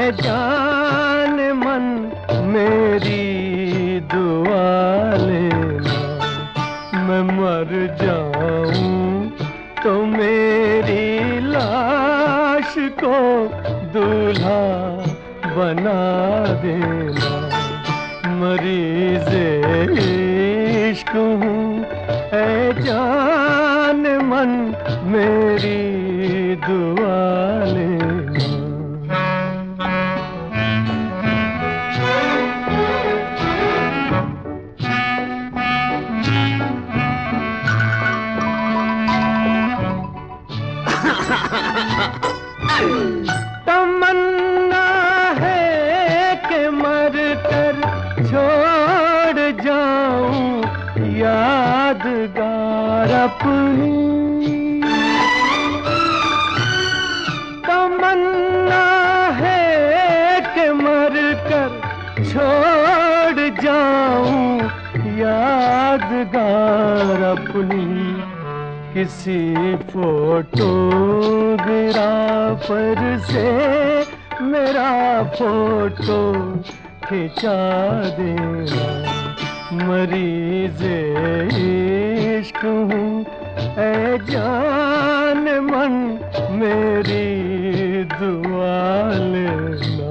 ऐ जान मन मेरी दुआ लेना, मैं मर जाऊं तो मेरी लाश को दूल्हा बना देना। मरीज़े इश्क हूँ ऐ जान मन मेरी दुआ लेना। तमन्ना है कि मर कर छोड़ जाऊं यादगार अपनी। तमन्ना है कि मर कर छोड़ जाऊं यादगार अपनी। किसी फोटोग्राफर से मेरा फोटो खिंचा देना। मरीज़े इश्क हूँ ऐ जान मन मेरी दुआ लेना।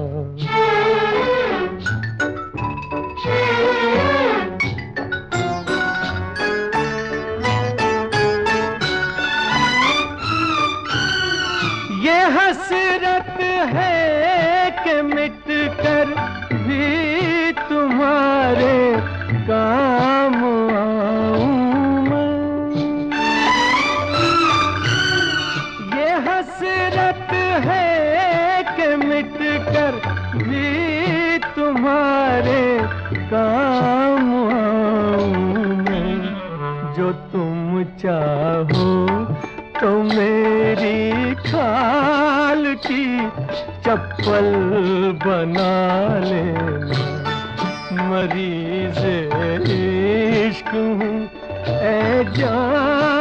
ये हसरत है कि मिट कर भी तुम्हारे काम आऊं मैं। ये हसरत है कि मिट कर भी तुम्हारे काम आऊं मैं। जो तुम चाहो तो मेरी खाल की चप्पल बना लेना। मरीज़े इश्क हूँ ऐ जान